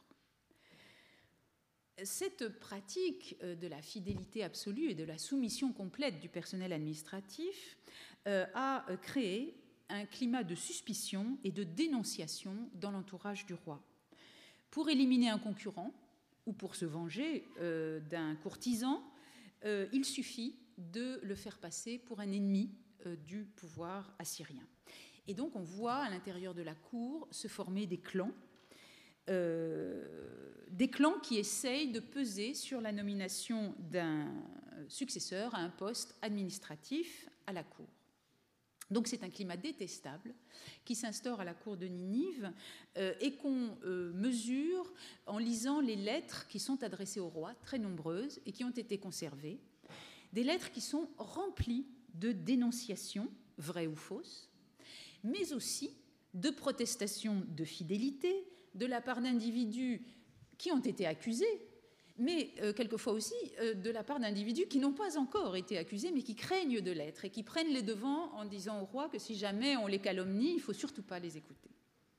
Cette pratique euh, de la fidélité absolue et de la soumission complète du personnel administratif euh, a créé un climat de suspicion et de dénonciation dans l'entourage du roi. Pour éliminer un concurrent ou pour se venger euh, d'un courtisan, euh, il suffit de le faire passer pour un ennemi du pouvoir assyrien. Et donc on voit à l'intérieur de la cour se former des clans, euh, des clans qui essayent de peser sur la nomination d'un successeur à un poste administratif à la cour. Donc c'est un climat détestable qui s'instaure à la cour de Ninive euh, et qu'on euh, mesure en lisant les lettres qui sont adressées au roi, très nombreuses, et qui ont été conservées, des lettres qui sont remplies de dénonciations, vraies ou fausses, mais aussi de protestations de fidélité de la part d'individus qui ont été accusés, mais euh, quelquefois aussi euh, de la part d'individus qui n'ont pas encore été accusés, mais qui craignent de l'être et qui prennent les devants en disant au roi que si jamais on les calomnie, il ne faut surtout pas les écouter.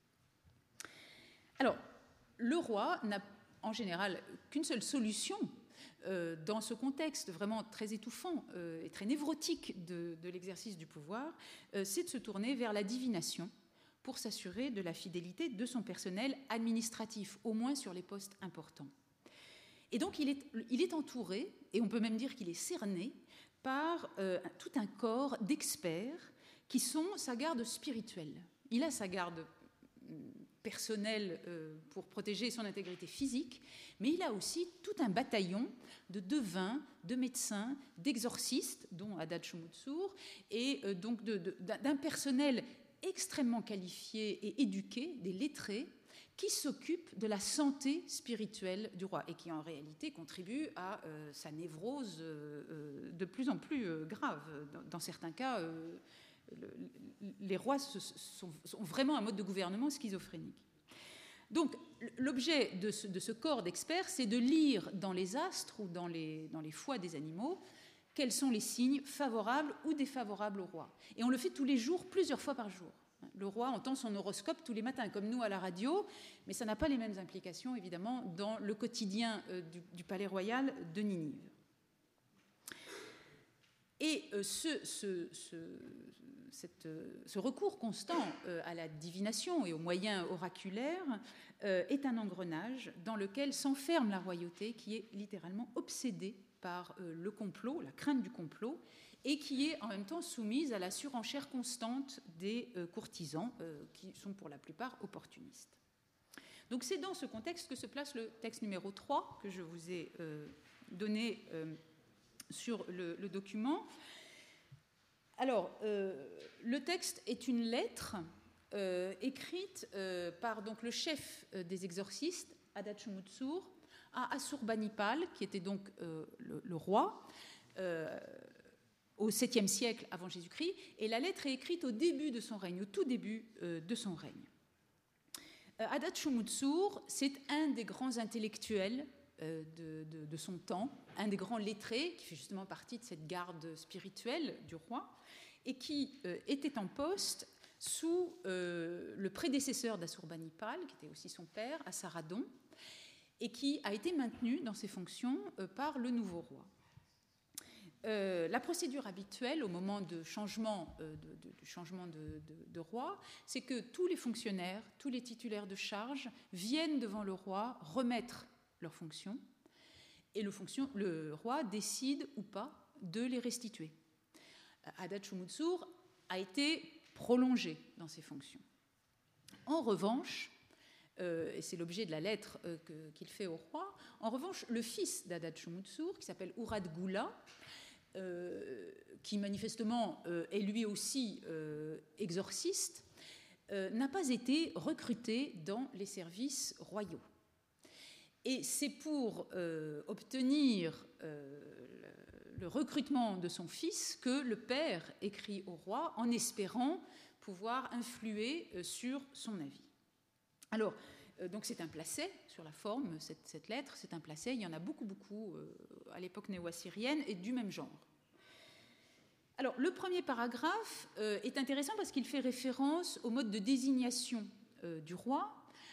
Alors, le roi n'a en général qu'une seule solution Euh, dans ce contexte vraiment très étouffant euh, et très névrotique de, de l'exercice du pouvoir, euh, c'est de se tourner vers la divination pour s'assurer de la fidélité de son personnel administratif, au moins sur les postes importants. Et donc il est, il est entouré, et on peut même dire qu'il est cerné, par euh, tout un corps d'experts qui sont sa garde spirituelle. Il a sa garde personnel euh, pour protéger son intégrité physique, mais il a aussi tout un bataillon de devins, de médecins, d'exorcistes, dont Hadad Shumutsur, et euh, donc de, de, d'un personnel extrêmement qualifié et éduqué, des lettrés, qui s'occupent de la santé spirituelle du roi et qui en réalité contribuent à euh, sa névrose euh, de plus en plus euh, grave. Dans, dans certains cas, euh, le, les rois se, sont, sont vraiment un mode de gouvernement schizophrénique. Donc l'objet de ce, de ce corps d'experts, c'est de lire dans les astres ou dans les, dans les foies des animaux quels sont les signes favorables ou défavorables au roi. Et on le fait tous les jours, plusieurs fois par jour. Le roi entend son horoscope tous les matins, comme nous à la radio, mais ça n'a pas les mêmes implications, évidemment, dans le quotidien euh, du, du palais royal de Ninive. Et euh, ce, ce, ce, cette, ce recours constant euh, à la divination et aux moyens oraculaires euh, est un engrenage dans lequel s'enferme la royauté qui est littéralement obsédée par euh, le complot, la crainte du complot, et qui est en même temps soumise à la surenchère constante des euh, courtisans euh, qui sont pour la plupart opportunistes. Donc c'est dans ce contexte que se place le texte numéro trois que je vous ai euh, donné euh, sur le, le document. Alors, euh, le texte est une lettre euh, écrite euh, par donc, le chef euh, des exorcistes, Adad-Shumutsur, à Assurbanipal, qui était donc euh, le, le roi, euh, au septième siècle avant Jésus-Christ, et la lettre est écrite au début de son règne, au tout début euh, de son règne. Euh, Adad-Shumutsur, c'est un des grands intellectuels euh, de, de, de son temps, un des grands lettrés, qui fait justement partie de cette garde spirituelle du roi, et qui euh, était en poste sous euh, le prédécesseur d'Assurbanipal, qui était aussi son père, Assaradon, et qui a été maintenu dans ses fonctions euh, par le nouveau roi. Euh, la procédure habituelle au moment de changement, euh, de, de, du changement de, de, de roi, c'est que tous les fonctionnaires, tous les titulaires de charge viennent devant le roi remettre leurs fonctions, et le, fonction, le roi décide ou pas de les restituer. Adad-Shumutsur a été prolongé dans ses fonctions. En revanche, euh, et c'est l'objet de la lettre euh, que, qu'il fait au roi, en revanche, le fils d'Adad-Shumutsur, qui s'appelle Urad Goula, euh, qui manifestement euh, est lui aussi euh, exorciste, euh, n'a pas été recruté dans les services royaux. Et c'est pour euh, obtenir euh, le recrutement de son fils que le père écrit au roi en espérant pouvoir influer sur son avis. Alors, euh, donc c'est un placet sur la forme, cette, cette lettre, c'est un placet, il y en a beaucoup, beaucoup euh, à l'époque néo-assyrienne et du même genre. Alors, le premier paragraphe euh, est intéressant parce qu'il fait référence au mode de désignation euh, du roi.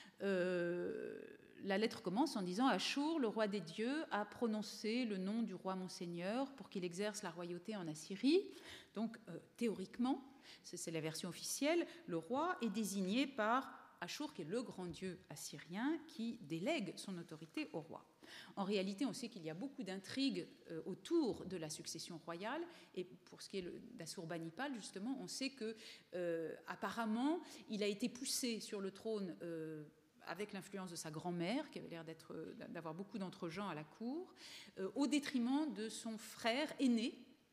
Euh, La lettre commence en disant « Achour, le roi des dieux, a prononcé le nom du roi mon seigneur pour qu'il exerce la royauté en Assyrie. » Donc, euh, théoriquement, c'est, c'est la version officielle, le roi est désigné par Achour, qui est le grand dieu assyrien, qui délègue son autorité au roi. En réalité, on sait qu'il y a beaucoup d'intrigues euh, autour de la succession royale, et pour ce qui est d'Assurbanipal, justement, on sait que euh, apparemment, il a été poussé sur le trône euh, avec l'influence de sa grand-mère, qui avait l'air d'être, d'avoir beaucoup d'entre-gens à la cour, euh, au détriment de son frère aîné,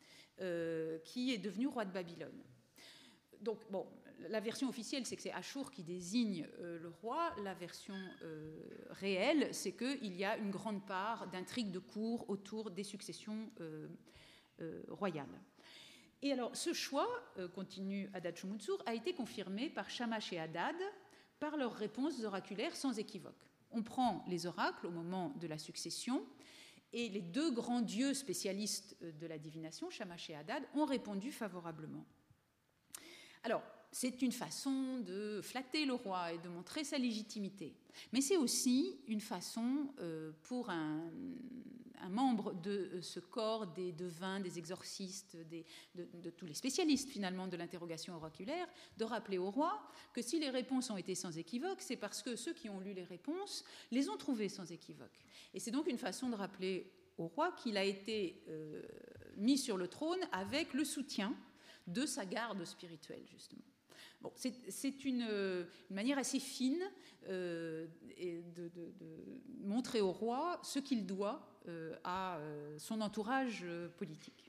euh, qui est devenu roi de Babylone. Donc, bon, la version officielle, c'est que c'est Achour qui désigne euh, le roi. La version euh, réelle, c'est qu'il y a une grande part d'intrigues de cour autour des successions euh, euh, royales. Et alors, ce choix, euh, continue Adad-Shumutsur, a été confirmé par Shamash et Hadad, par leurs réponses oraculaires sans équivoque. On prend les oracles au moment de la succession, et les deux grands dieux spécialistes de la divination, Shamash et Hadad, ont répondu favorablement. Alors, c'est une façon de flatter le roi et de montrer sa légitimité, mais c'est aussi une façon euh, pour un, un membre de ce corps des devins, des exorcistes, des, de, de tous les spécialistes finalement de l'interrogation oraculaire, de rappeler au roi que si les réponses ont été sans équivoque, c'est parce que ceux qui ont lu les réponses les ont trouvées sans équivoque. Et c'est donc une façon de rappeler au roi qu'il a été euh, mis sur le trône avec le soutien de sa garde spirituelle, justement. Bon, c'est, c'est une, une manière assez fine euh, de, de, de montrer au roi ce qu'il doit euh, à euh, son entourage euh, politique.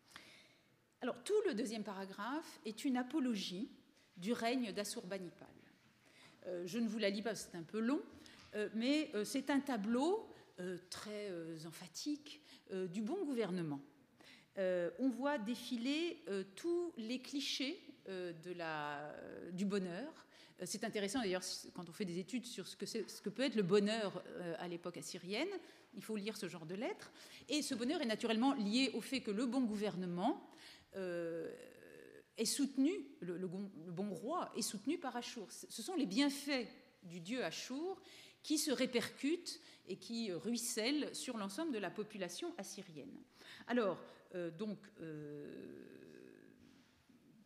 Alors, tout le deuxième paragraphe est une apologie du règne d'Assurbanipal. Euh, je ne vous la lis pas, c'est un peu long, euh, mais euh, c'est un tableau euh, très euh, emphatique euh, du bon gouvernement. Euh, on voit défiler euh, tous les clichés euh, de la, euh, du bonheur. Euh, c'est intéressant d'ailleurs quand on fait des études sur ce que, c'est, ce que peut être le bonheur euh, à l'époque assyrienne. Il faut lire ce genre de lettres. Et ce bonheur est naturellement lié au fait que le bon gouvernement euh, est soutenu, le, le, le bon roi est soutenu par Achour. Ce sont les bienfaits du dieu Achour qui se répercutent et qui ruissellent sur l'ensemble de la population assyrienne. Alors, Euh, donc, euh,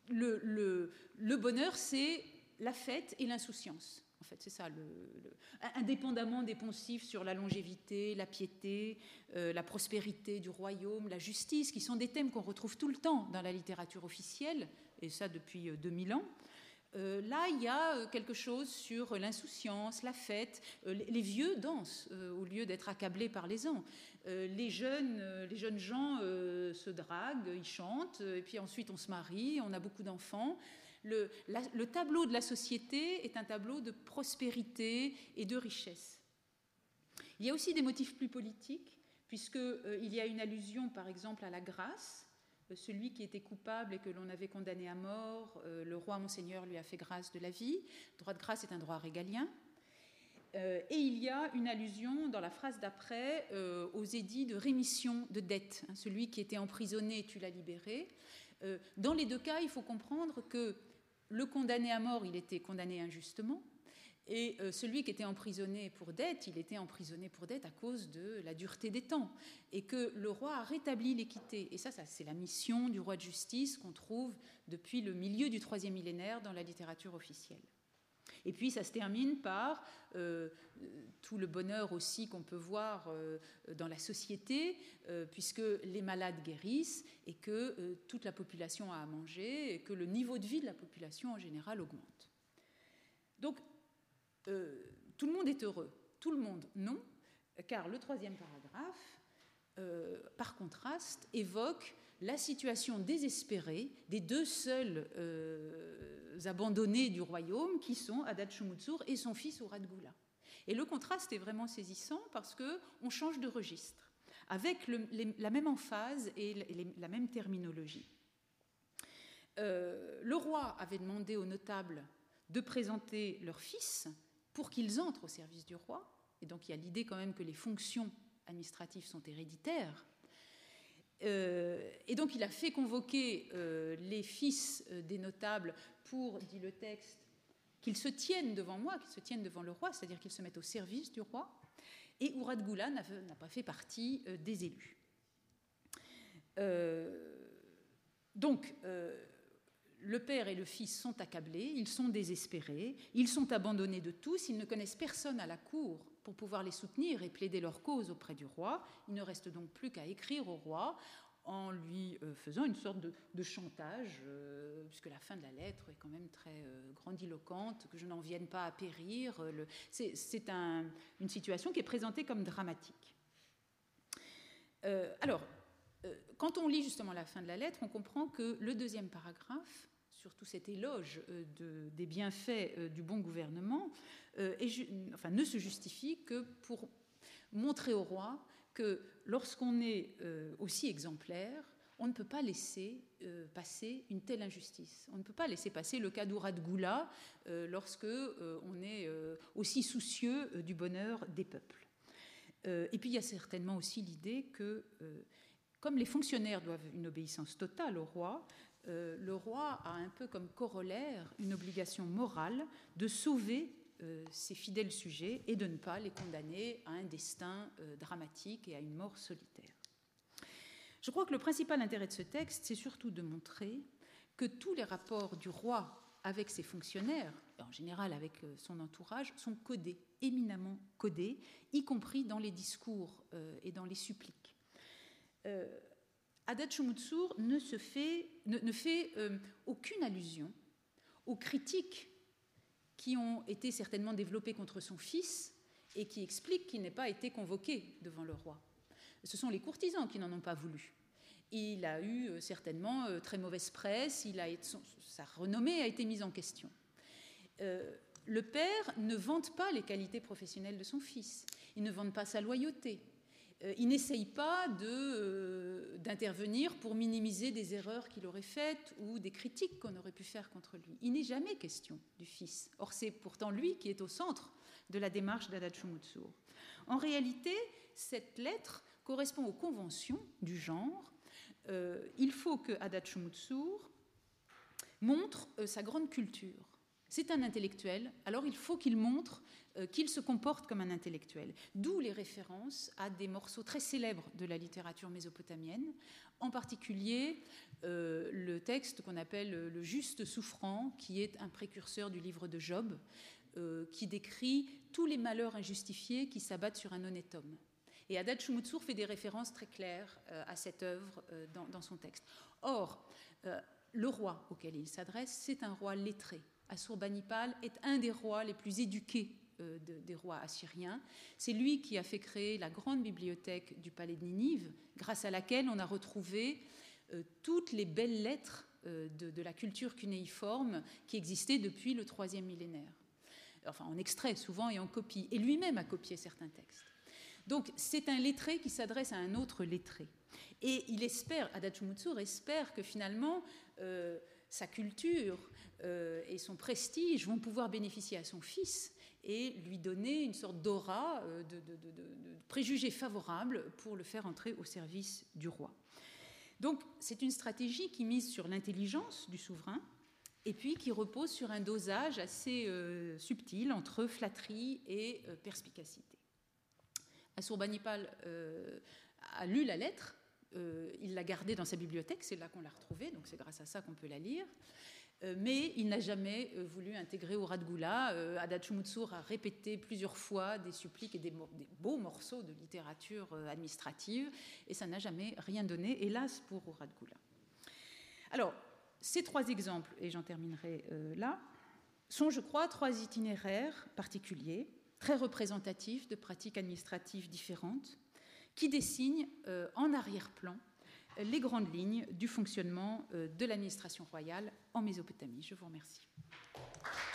le, le, le bonheur, c'est la fête et l'insouciance. En fait, c'est ça, le, le, indépendamment des poncifs sur la longévité, la piété, euh, la prospérité du royaume, la justice, qui sont des thèmes qu'on retrouve tout le temps dans la littérature officielle, et ça depuis deux mille ans. Euh, là, il y a quelque chose sur l'insouciance, la fête. Euh, les, les vieux dansent euh, au lieu d'être accablés par les ans. Euh, les, jeunes, euh, les jeunes gens euh, se draguent, ils chantent, et puis ensuite on se marie, on a beaucoup d'enfants. Le, la, le tableau de la société est un tableau de prospérité et de richesse. Il y a aussi des motifs plus politiques, puisqu'il euh, y a une allusion, par exemple, à la grâce. Euh, celui qui était coupable et que l'on avait condamné à mort, euh, le roi Monseigneur lui a fait grâce de la vie. Le droit de grâce est un droit régalien. Euh, et il y a une allusion dans la phrase d'après euh, aux édits de rémission de dette. Hein, celui qui était emprisonné, tu l'as libéré. Euh, dans les deux cas, il faut comprendre que le condamné à mort, il était condamné injustement, et euh, celui qui était emprisonné pour dette, il était emprisonné pour dette à cause de la dureté des temps, et que le roi a rétabli l'équité. Et ça, ça c'est la mission du roi de justice qu'on trouve depuis le milieu du troisième millénaire dans la littérature officielle. Et puis ça se termine par euh, tout le bonheur aussi qu'on peut voir euh, dans la société, euh, puisque les malades guérissent et que euh, toute la population a à manger et que le niveau de vie de la population en général augmente. Donc euh, tout le monde est heureux, tout le monde non, car le troisième paragraphe, euh, par contraste, évoque la situation désespérée des deux seuls euh, abandonnés du royaume, qui sont Haddad Shumutsur et son fils Urad Gula. Et le contraste est vraiment saisissant parce qu'on change de registre, avec le, les, la même emphase et les, la même terminologie. Euh, le roi avait demandé aux notables de présenter leurs fils pour qu'ils entrent au service du roi, et donc il y a l'idée quand même que les fonctions administratives sont héréditaires. Euh, et donc il a fait convoquer euh, les fils euh, des notables pour, dit le texte, qu'ils se tiennent devant moi, qu'ils se tiennent devant le roi, c'est-à-dire qu'ils se mettent au service du roi. Et Urad Gula n'a, n'a pas fait partie euh, des élus. Euh, donc, euh, le père et le fils sont accablés, ils sont désespérés, ils sont abandonnés de tous, ils ne connaissent personne à la cour pour pouvoir les soutenir et plaider leur cause auprès du roi. Il ne reste donc plus qu'à écrire au roi en lui euh, faisant une sorte de, de chantage, euh, puisque la fin de la lettre est quand même très euh, grandiloquente, que je n'en vienne pas à périr. Euh, le, c'est c'est un, une situation qui est présentée comme dramatique. Euh, alors, euh, quand on lit justement la fin de la lettre, on comprend que le deuxième paragraphe, surtout cet éloge euh, de, des bienfaits euh, du bon gouvernement, euh, est ju- enfin, ne se justifie que pour montrer au roi que lorsqu'on est euh, aussi exemplaire, on ne peut pas laisser euh, passer une telle injustice. On ne peut pas laisser passer le cas d'Urad Gula euh, lorsque euh, on est euh, aussi soucieux euh, du bonheur des peuples. Euh, et puis il y a certainement aussi l'idée que, euh, comme les fonctionnaires doivent une obéissance totale au roi, euh, le roi a un peu comme corollaire une obligation morale de sauver Euh, ses fidèles sujets et de ne pas les condamner à un destin euh, dramatique et à une mort solitaire. Je crois que le principal intérêt de ce texte, c'est surtout de montrer que tous les rapports du roi avec ses fonctionnaires, et en général avec euh, son entourage, sont codés, éminemment codés, y compris dans les discours euh, et dans les suppliques. Euh, Haddad Shumutsur ne, se fait, ne, ne fait euh, aucune allusion aux critiques qui ont été certainement développés contre son fils et qui expliquent qu'il n'ait pas été convoqué devant le roi. Ce sont les courtisans qui n'en ont pas voulu. Il a eu certainement très mauvaise presse, il a été, son, sa renommée a été mise en question. Euh, le père ne vante pas les qualités professionnelles de son fils, il ne vante pas sa loyauté, euh, il n'essaye pas de, euh, d'intervenir pour minimiser des erreurs qu'il aurait faites ou des critiques qu'on aurait pu faire contre lui. Il n'est jamais question du fils. Or, c'est pourtant lui qui est au centre de la démarche d'Haddad Shumutsur. En réalité, cette lettre correspond aux conventions du genre. Euh, il faut que Haddad Shumutsur montre euh, sa grande culture, c'est un intellectuel, alors il faut qu'il montre euh, qu'il se comporte comme un intellectuel. D'où les références à des morceaux très célèbres de la littérature mésopotamienne, en particulier euh, le texte qu'on appelle le Juste souffrant, qui est un précurseur du livre de Job, euh, qui décrit tous les malheurs injustifiés qui s'abattent sur un honnête homme. Et Haddad Shumutsur fait des références très claires euh, à cette œuvre euh, dans, dans son texte. Or, euh, le roi auquel il s'adresse, c'est un roi lettré. Assurbanipal est un des rois les plus éduqués euh, de, des rois assyriens. C'est lui qui a fait créer la grande bibliothèque du palais de Ninive, grâce à laquelle on a retrouvé euh, toutes les belles lettres euh, de, de la culture cunéiforme qui existaient depuis le troisième millénaire. Enfin, en extrait souvent et en copie. Et lui-même a copié certains textes. Donc, c'est un lettré qui s'adresse à un autre lettré. Et il espère, Haddad Shumutsur espère que finalement, euh, sa culture euh, et son prestige vont pouvoir bénéficier à son fils et lui donner une sorte d'aura, euh, de, de, de, de préjugés favorables pour le faire entrer au service du roi. Donc, c'est une stratégie qui mise sur l'intelligence du souverain et puis qui repose sur un dosage assez euh, subtil entre flatterie et euh, perspicacité. Assurbanipal euh, a lu la lettre, euh, il l'a gardée dans sa bibliothèque, c'est là qu'on l'a retrouvée, donc c'est grâce à ça qu'on peut la lire, euh, mais il n'a jamais euh, voulu intégrer au Radgoula. Euh, Haddad Shumutsur a répété plusieurs fois des suppliques et des, des beaux morceaux de littérature euh, administrative, et ça n'a jamais rien donné, hélas, pour au Radgoula. Alors, ces trois exemples, et j'en terminerai euh, là, sont, je crois, trois itinéraires particuliers, très représentatif de pratiques administratives différentes, qui dessinent euh, en arrière-plan euh, les grandes lignes du fonctionnement euh, de l'administration royale en Mésopotamie. Je vous remercie.